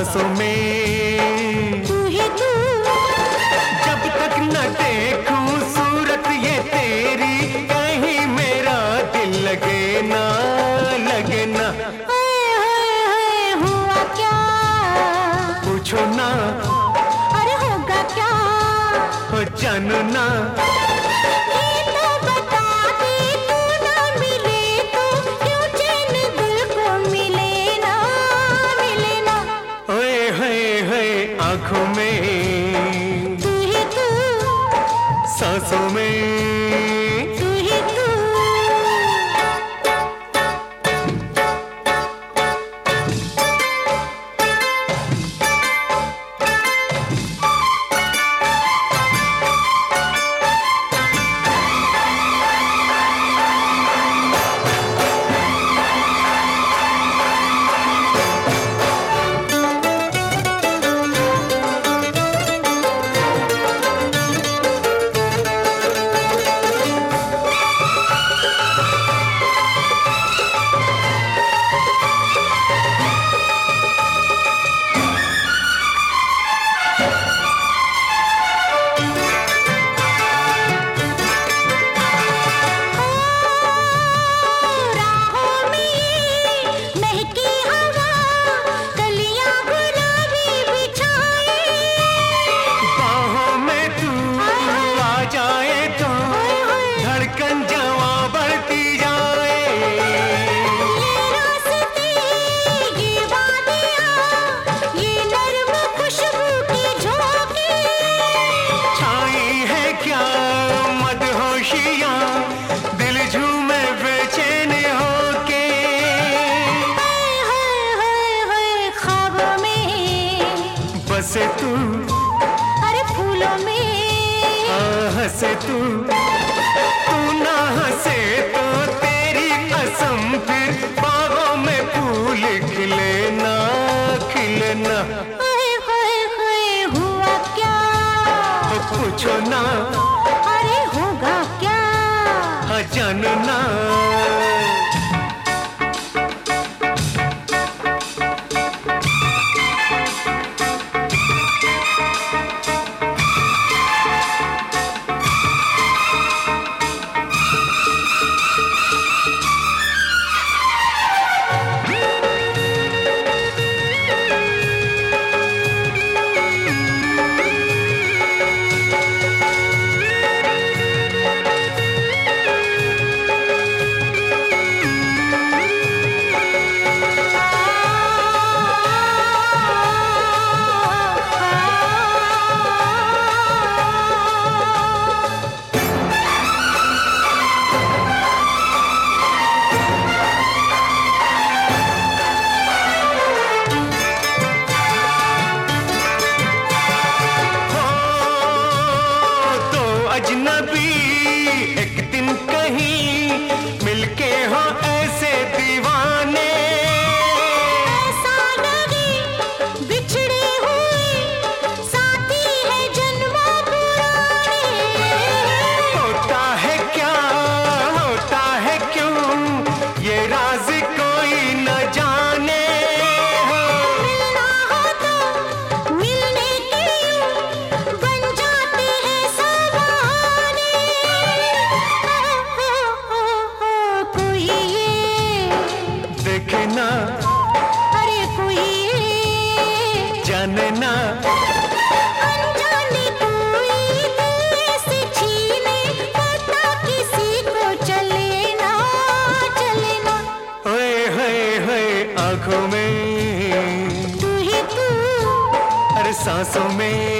सांसों में तू ही तू। जब तक न देखूं सूरत ये तेरी, कहीं मेरा दिल लगे ना लगे ना। हुआ क्या पूछो ना, अरे होगा क्या हो जानना ना। ये तो बता दे, तू ना मिले तो क्यों चैन दिल को मिले ना ओए होए आंखों में तू ही तू। सांसों में तू ही तू। बसे तू, अरे फूलों में हंसे तू ना हंसे तो तेरी कसम फिर बागों में फूल खिले ना खिले ना। हुआ क्या पूछो ना, अरे होगा क्या जानना। अजनबी एक दिन कहीं मिलके हो ऐसे दीवाने, ऐसा नहीं बिछड़े हुए साथी है जन्मों पुराने। होता है क्या होता है क्यों ये राज कोई न जाने। मिलना हो तो मिलने के बन जाते हैं सब बहाने। कोई ये देखे ना, अरे कोई ये जाने ना। अनजाने कोई दिल से छीने, पता किसी को चले ना ओए होए आंखों में तू ही तू। अरे सांसों में